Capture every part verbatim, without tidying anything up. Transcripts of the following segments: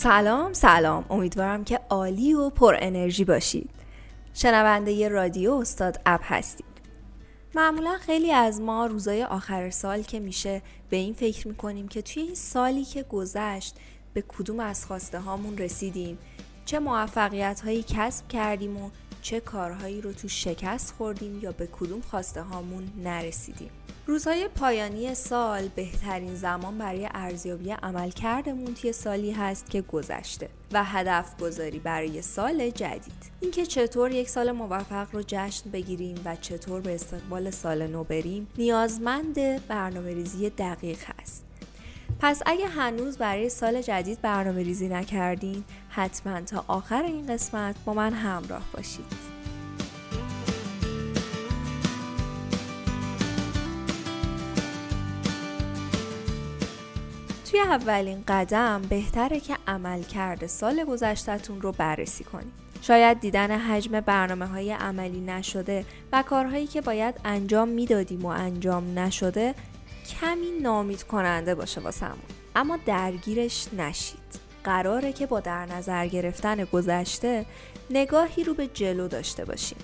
سلام سلام امیدوارم که عالی و پر انرژی باشید. شنونده ی رادیو استاد اپ هستید. معمولا خیلی از ما روزای آخر سال که میشه به این فکر میکنیم که توی این سالی که گذشت به کدوم از خواسته هامون رسیدیم، چه موفقیت هایی کسب کردیم و چه کارهایی رو تو شکست خوردیم یا به کدوم خواسته هامون نرسیدیم. روزهای پایانی سال بهترین زمان برای ارزیابی عملکردمون توی سالی هست که گذشته و هدف گذاری برای سال جدید. اینکه چطور یک سال موفق رو جشن بگیریم و چطور به استقبال سال نو بریم نیازمند برنامه‌ریزی دقیق هست. پس اگه هنوز برای سال جدید برنامه ریزی نکردین، حتما تا آخر این قسمت با من همراه باشید. توی اولین قدم بهتره که عملکرد سال گذشته‌تون رو بررسی کنید. شاید دیدن حجم برنامه‌های عملی نشده و کارهایی که باید انجام میدادیم و انجام نشده کمی ناامید کننده باشه واسمون، اما درگیرش نشید. قراره که با در نظر گرفتن گذشته نگاهی رو به جلو داشته باشیم.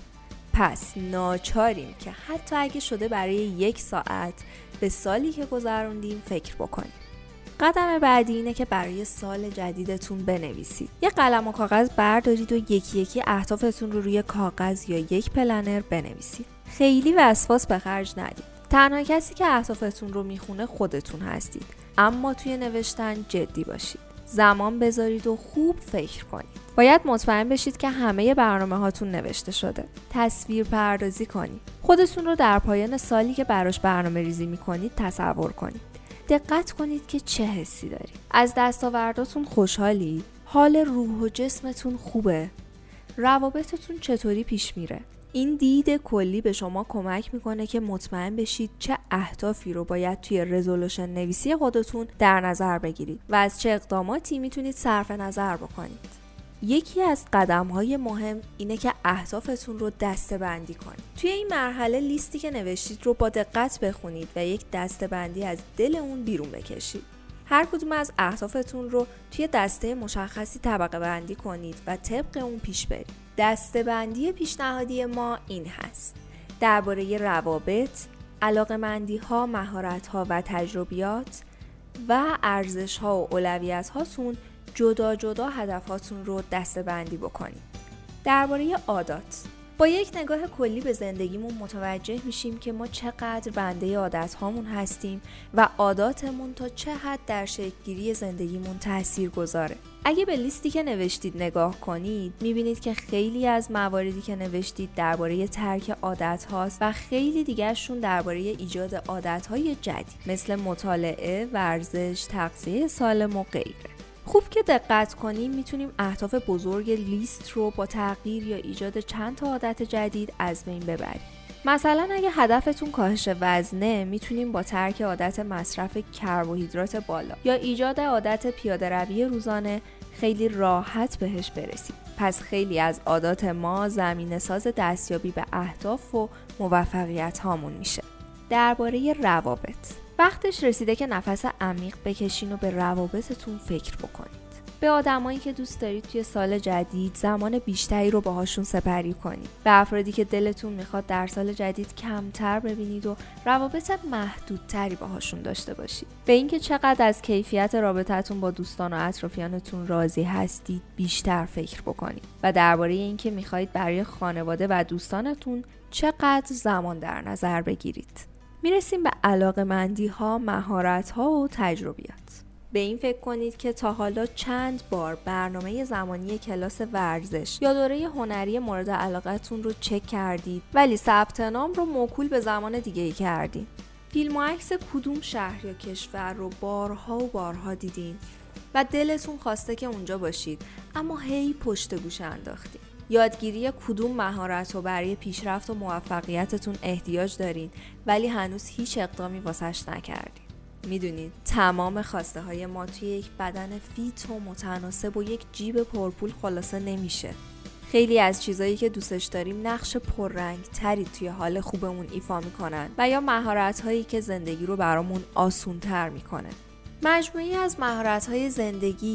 پس ناچاریم که حتی اگه شده برای یک ساعت به سالی که گذروندیم فکر بکنیم. قدم بعدی اینه که برای سال جدیدتون بنویسید. یه قلم و کاغذ بردارید و یکی یکی اهدافتون رو روی کاغذ یا یک پلنر بنویسید. خیلی وسواس به خرج ندید. تنها کسی که اهدافتون رو میخونه خودتون هستید، اما توی نوشتن جدی باشید. زمان بذارید و خوب فکر کنید. باید مطمئن بشید که همه برنامه هاتون نوشته شده. تصویر پردازی کنید. خودتون رو در پایان سالی که براش برنامه ریزی میکنید تصور کنید. دقت کنید که چه حسی دارید. از دستاورداتون خوشحالی؟ حال روح و جسمتون خوبه؟ روابطتون چطوری پیش میره؟ این دید کلی به شما کمک میکنه که مطمئن بشید چه اهدافی رو باید توی رزولوشن نویسی خودتون در نظر بگیرید و از چه اقداماتی میتونید صرف نظر بکنید. یکی از قدم‌های مهم اینه که اهدافتون رو دسته‌بندی کنید. توی این مرحله لیستی که نوشتید رو با دقت بخونید و یک دسته‌بندی از دل اون بیرون بکشید. هر کدوم از اهدافتون رو توی دسته مشخصی طبقه بندی کنید و طبق اون پیش برید. دسته‌بندی پیشنهادی ما این هست: درباره روابط، علاقه‌مندی‌ها، مهارت‌ها و تجربیات و ارزش‌ها و اولویت‌هاتون جدا جدا هدفاتون رو دسته‌بندی بکنید. درباره عادات، با یک نگاه کلی به زندگیمون متوجه میشیم که ما چقدر بنده عادت‌هامون هستیم و عاداتمون تا چه حد در شکل‌گیری زندگیمون تأثیر گذاره. اگه به لیستی که نوشتید نگاه کنید، میبینید که خیلی از مواردی که نوشتید درباره ترک عادت هاست و خیلی دیگرشون درباره ایجاد عادت های جدید مثل مطالعه، ورزش، تغذیه سالم و غیره. خوب که دقت کنیم میتونیم اهداف بزرگ لیست رو با تغییر یا ایجاد چند تا عادت جدید از بین ببریم. مثلا اگه هدفتون کاهش وزنه، میتونیم با ترک عادت مصرف کربوهیدرات بالا یا ایجاد عادت پیاده روی روزانه خیلی راحت بهش برسیم. پس خیلی از عادات ما زمینه ساز دستیابی به اهداف و موفقیت هامون میشه. درباره روابط، وقتش رسیده که نفس عمیق بکشین و به روابطتون فکر بکنید. به آدمایی که دوست دارید توی سال جدید زمان بیشتری رو باهاشون سپری کنید. به افرادی که دلتون میخواد در سال جدید کمتر ببینید و روابط محدودتری باهاشون داشته باشید. به اینکه چقدر از کیفیت رابطتون با دوستان و اطرافیانتون راضی هستید بیشتر فکر بکنید و درباره اینکه میخواید برای خانواده و دوستانتون چقدر زمان در نظر بگیرید. میرسیم به علاقه‌مندی‌ها، مهارت‌ها و تجربیات. به این فکر کنید که تا حالا چند بار برنامه زمانی کلاس ورزش یا دوره هنری مورد علاقتون رو چک کردید ولی ثبت نام رو موکول به زمان دیگه‌ای کردین. فیلم و عکس کدوم شهر یا کشور رو بارها و بارها دیدین و دلتون خواسته که اونجا باشید اما هی پشت گوش انداختین. یادگیری کدوم مهارت رو برای پیشرفت و موفقیتتون احتیاج دارین ولی هنوز هیچ اقدامی واسش نکردین. میدونید تمام خواسته های ما توی یک بدن فیت و متناسب و یک جیب پرپول خلاصه نمیشه. خیلی از چیزایی که دوستش داریم نقش پررنگ تری توی حال خوبمون ایفا میکنن و یا مهارت هایی که زندگی رو برامون آسون تر میکنه. مجموعی از مهارت های زندگی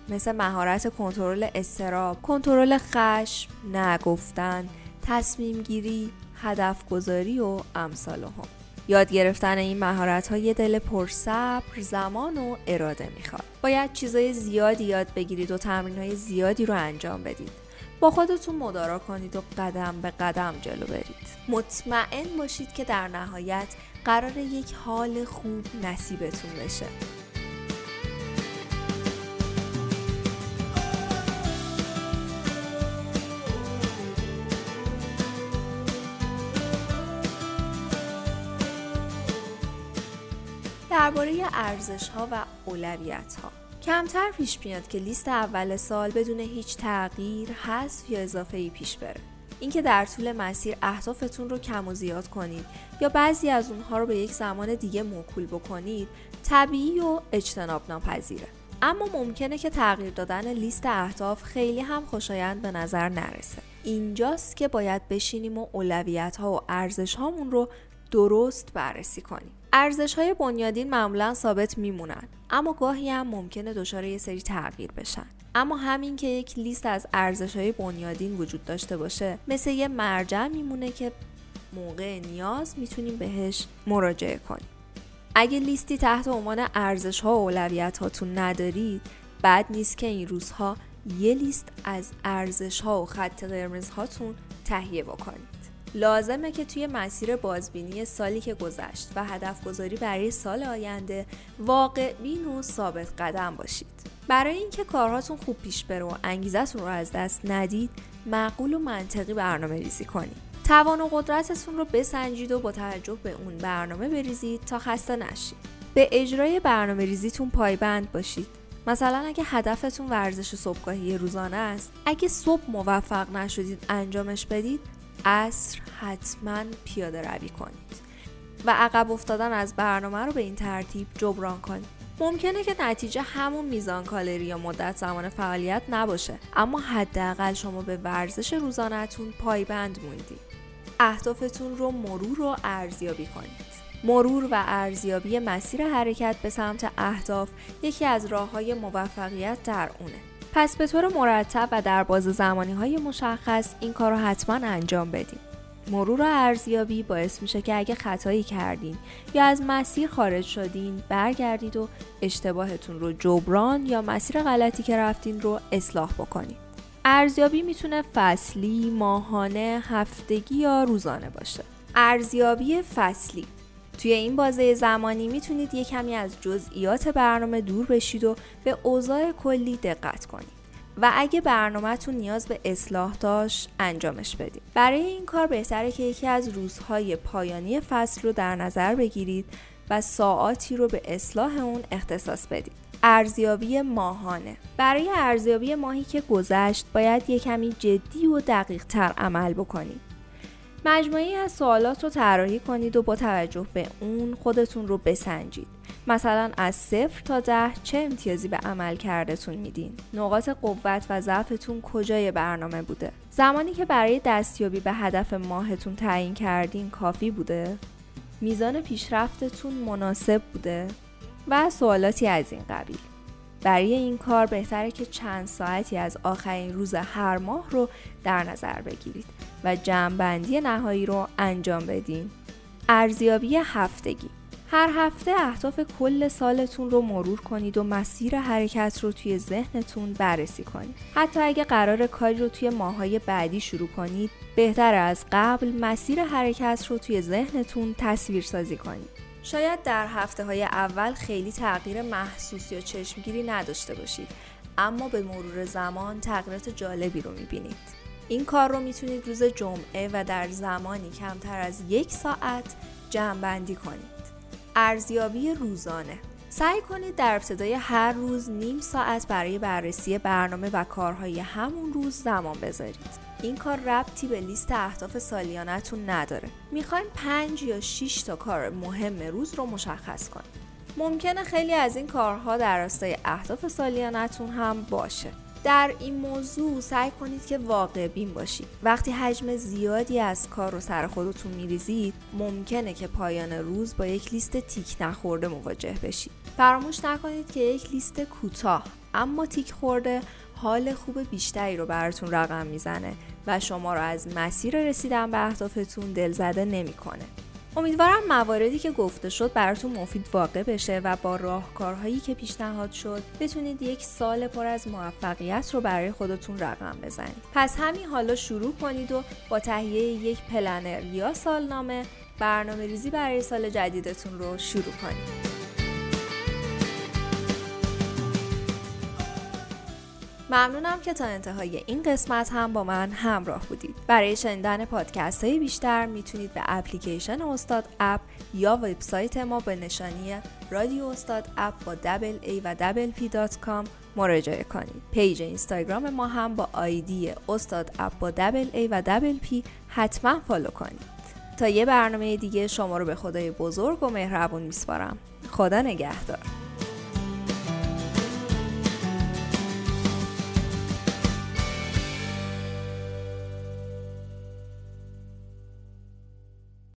مثل مهارت کنترل اضطراب، کنترل خشم، نگفتن، تصمیم گیری، هدف گذاری و امثالهم. یاد گرفتن این مهارت‌ها یه دل پرصبر، زمان و اراده میخواد. باید چیزای زیادی یاد بگیرید و تمرین‌های زیادی رو انجام بدید. با خودتون مدارا کنید و قدم به قدم جلو برید. مطمئن باشید که در نهایت قرار یک حال خوب نصیبتون بشه. درباره ارزش‌ها و اولویت‌ها کمتر پیش میاد که لیست اول سال بدون هیچ تغییر، حذف یا اضافه‌ای پیش بره. اینکه در طول مسیر اهدافتون رو کم و زیاد کنید یا بعضی از اونها رو به یک زمان دیگه موکول بکنید، طبیعی و اجتناب ناپذیره. اما ممکنه که تغییر دادن لیست اهداف خیلی هم خوشایند به نظر نرسه. اینجاست که باید بشینیم و اولویت‌ها و ارزش‌هامون رو درست بررسی کنیم. ارزش‌های بنیادین معمولاً ثابت میمونن، اما گاهی هم ممکنه دچار یه سری تغییر بشن. اما همین که یک لیست از ارزش‌های بنیادین وجود داشته باشه، مثل یه مرجع میمونه که موقع نیاز میتونیم بهش مراجعه کنیم. اگه لیستی تحت عنوان ارزش‌ها و اولویت‌هاتون ندارید، بد نیست که این روزها یه لیست از ارزش‌ها و خط قرمزهاتون تهیه بکنید. لازمه که توی مسیر بازبینی سالی که گذشت و هدف گذاری برای سال آینده واقع بین و ثابت قدم باشید. برای اینکه کارهاتون خوب پیش بره و انگیزتون رو از دست ندید، معقول و منطقی برنامه ریزی کنید. توان و قدرتتون رو بسنجید و با توجه به اون برنامه بریزید تا خسته نشید. به اجرای برنامه ریزیتون پایبند باشید. مثلا اگه هدفتون ورزش صبحگاهی روزانه است، اگه صبح موفق نشدید انجامش بدید، عصر حتما پیاده روی کنید و عقب افتادن از برنامه رو به این ترتیب جبران کنید. ممکنه که نتیجه همون میزان کالری یا مدت زمان فعالیت نباشه، اما حداقل شما به ورزش روزانه‌تون پایبند موندید. اهدافتون رو مرور و ارزیابی کنید. مرور و ارزیابی مسیر حرکت به سمت اهداف یکی از راه‌های موفقیت در اونه. پس به طور مرتب و در باز زمانی‌های مشخص این کار رو حتما انجام بدین. مرور و ارزیابی باعث میشه که اگه خطایی کردین یا از مسیر خارج شدین، برگردید و اشتباهتون رو جبران یا مسیر غلطی که رفتین رو اصلاح بکنید. ارزیابی میتونه فصلی، ماهانه، هفتگی یا روزانه باشه. ارزیابی فصلی توی این بازه زمانی میتونید یه کمی از جزئیات برنامه دور بشید و به اوضاع کلی دقت کنید و اگه برنامه‌تون نیاز به اصلاح داشت انجامش بدید. برای این کار بهتره که یکی از روزهای پایانی فصل رو در نظر بگیرید و ساعاتی رو به اصلاح اون اختصاص بدید. ارزیابی ماهانه. برای ارزیابی ماهی که گذشت باید یه کمی جدی و دقیق تر عمل بکنید. مجموعی از سوالات رو طراحی کنید و با توجه به اون خودتون رو بسنجید. مثلا از صفر تا ده چه امتیازی به عمل کردتون میدین؟ نقاط قوت و ضعفتون کجای برنامه بوده؟ زمانی که برای دستیابی به هدف ماهتون تعیین کردین کافی بوده؟ میزان پیشرفتتون مناسب بوده؟ و سوالاتی از این قبیل. برای این کار بهتره که چند ساعتی از آخرین روز هر ماه رو در نظر بگیرید و جمع‌بندی نهایی رو انجام بدین. ارزیابی هفتگی. هر هفته اهداف کل سالتون رو مرور کنید و مسیر حرکت رو توی ذهنتون بررسی کنید. حتی اگه قرار کاری رو توی ماه‌های بعدی شروع کنید، بهتره از قبل مسیر حرکت رو توی ذهنتون تصویر سازی کنید. شاید در هفته‌های اول خیلی تغییر محسوس یا چشمگیری نداشته باشید، اما به مرور زمان تغییرات جالبی رو می‌بینید. این کار رو میتونید روز جمعه و در زمانی کمتر از یک ساعت جمع‌بندی کنید. ارزیابی روزانه. سعی کنید در ابتدای هر روز نیم ساعت برای بررسی برنامه و کارهای همون روز زمان بذارید. این کار ربطی به لیست اهداف سالیانه‌تون نداره. میخواین پنج یا شش تا کار مهم روز رو مشخص کنید. ممکنه خیلی از این کارها در راستای اهداف سالیانه‌تون هم باشه. در این موضوع سعی کنید که واقع بین باشید. وقتی حجم زیادی از کار رو سر خودتون میریزید، ممکنه که پایان روز با یک لیست تیک نخورده مواجه بشید. فراموش نکنید که یک لیست کوتاه اما تیک خورده حال خوب بیشتری رو براتون رقم میزنه و شما رو از مسیر رسیدن به اهدافتون دلزده نمیکنه. امیدوارم مواردی که گفته شد براتون مفید واقع بشه و با راهکارهایی که پیشنهاد شد بتونید یک سال پر از موفقیت رو برای خودتون رقم بزنید. پس همین حالا شروع کنید و با تهیه یک پلنر یا سالنامه برنامه ریزی برای سال جدیدتون رو شروع کنید. ممنونم که تا انتهای این قسمت هم با من همراه بودید. برای شنیدن پادکست های بیشتر میتونید به اپلیکیشن استاد اپ یا وبسایت ما به نشانی رادیو استاد اپ با دبل ای و دبل پی دات کام مراجعه کنید. پیج اینستاگرام ما هم با آیدی استاد اپ با دبل ای و دبل پی حتما فالو کنید. تا یه برنامه دیگه شما رو به خدای بزرگ و مهربون میسپارم. خدا نگهدار.